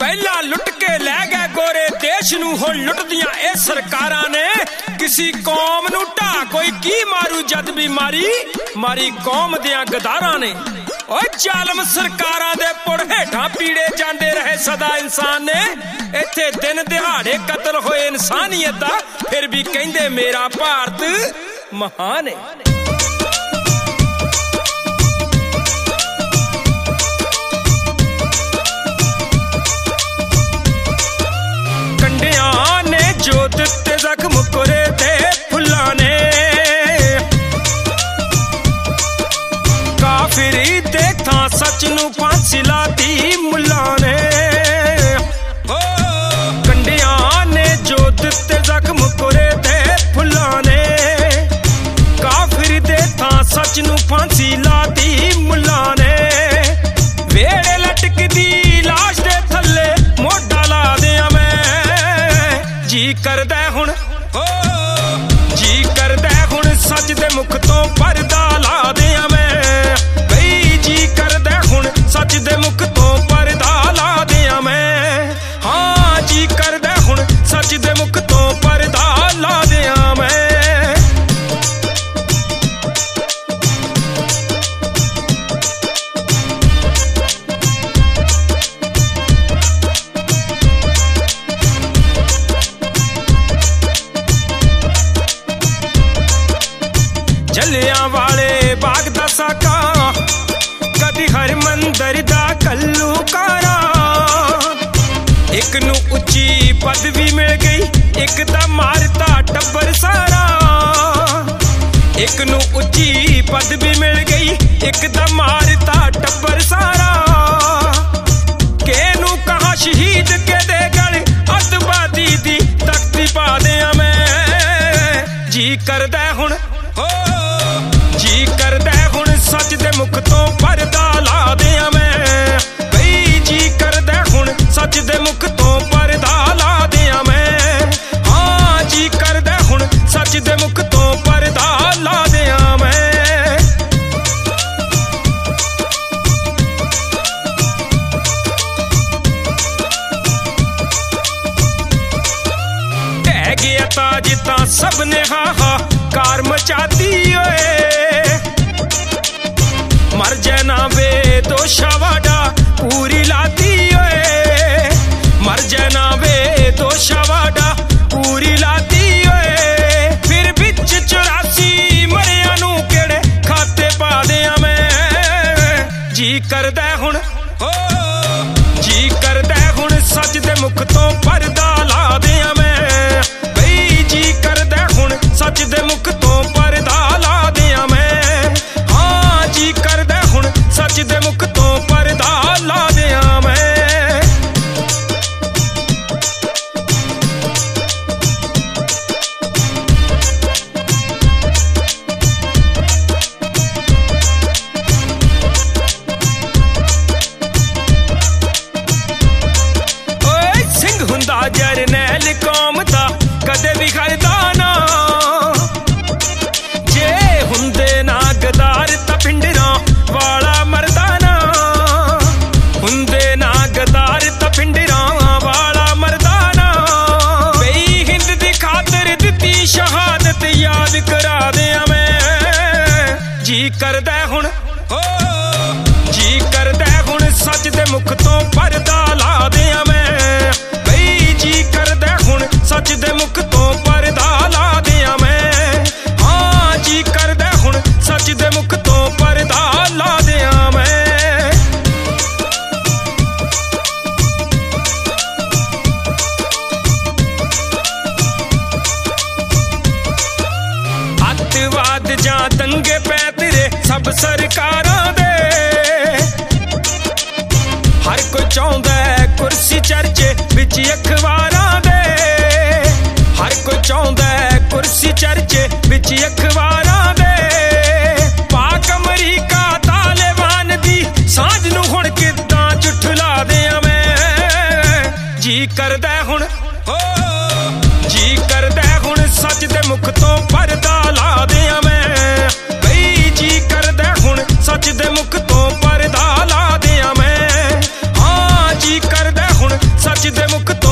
पहला लुट के लै गए गोरे देश नू, हुण लुटदियां ए सरकारां ने किसी कौम नू ढा कोई की मारू जद भी मारी कौम दियां गदारां ने। ओ जालम सरकारां दे पुड़ हेठां पीड़े जांदे रहे सदा इंसान ने। इत्थे दिन दिहाड़े कतल होए इंसानियत दा, फिर भी कहंदे मेरा भारत महान है। जो दिते जख्म कोरे ते फुल्लां ने, काफिरी ते थां सच नू फांसी लाती मुल्लां ने। कंडियां ने जो दिते जख्म कोरे ते फुल्लां ने, काफिरी ते थां सच नू फांसी लाती मुल्लां ने। वेड़े लटकदी लाश दे थल्ले मोढा ला दियां मैं, जी करदा हुण जी करदा हुण सच दे मुख तो पर्दा ला दियां मैं। बई जी करदा हुण सच दे मुख तो पर्दा ला दियां मैं। हाँ जी करदा हुण सच दे मुख तो पर्दा ला दियां मैं। जलियांवाले बाग दा साका, कदी हरमंदर दा कल्लूकारा। एक नू उच्ची पदवी मिल गई, एक दा मारता टब्बर सारा। एक नू उच्ची पदवी मिल गई, एक दा मारता टब्बर सारा। के नू कहा शहीद के दे गल अतवादी दी तख्ती पा दियां मैं। जी करदा हुण जी करदा हुण सच दे मुख तो पर्दा ला दियां मैं। बई जी करदा हुण सच दे मुख तो पर्दा ला दियां मैं। हाँ जी करदा हुण सच दे मुख तो पर्दा ला दियां मैं। ढह गया ताज तां सबने हाहाकार मचाती ओए। मर जाना वे दोषा वाडा पूरी लाती ओए। मर जाना वे दोषा वाडा पूरी लाती ओए। फिर बिच 84 मरिया नू केड़े खाते पा दियां मैं। जी करदा हुण जी करदा हुण सच दे मुख तो पर्दा ला दियां मैं। बई जी करदा हुण सच दे मुख तो पर्दा ला दियां मैं। हाँ जी करदा हुण सच दे मुख तो पर्दा ला दियां मैं। ओए सिंह हुंदा जरनैल कौम दा कदे भी खड़दा ना। जे हुंदे ना गदार तां पिंडरां वाला मरदाना। हुंदे ना गदार तां पिंडरां वाला मरदाना। बई हिंद दी खातिर दित्ती शहादत याद करा दियां मैं। जी करदा हुण जी करदा हुण सच दे मुख तो पर्दा ला दियां मैं। बई जी करदा हुण सच दे मुख तो पर्दा ला दियां मैं। हाँ जी करदा हुण सच दे मुख तो पर्दा ला दियां मैं। अतवाद जां दंगे पैतरे सब सरकारां दे। हर कोई चाहुंदा कुर्सी चर्चे विच अखबारां दे। हर कोई चाहुंदा कुर्सी चर्चे विच अखबारां दे। पाक अमरीका तालिबान दी सांझ नू हुण किदां झुठला दियां मैं। जी करदा हुण जी करदा हुण सच दे मुख तो पर्दा ला दियां मैं। बई जी करदा हुण सच दे मुख तो पर्दा ला दियां मैं। हाँ जी करदा हुण मुख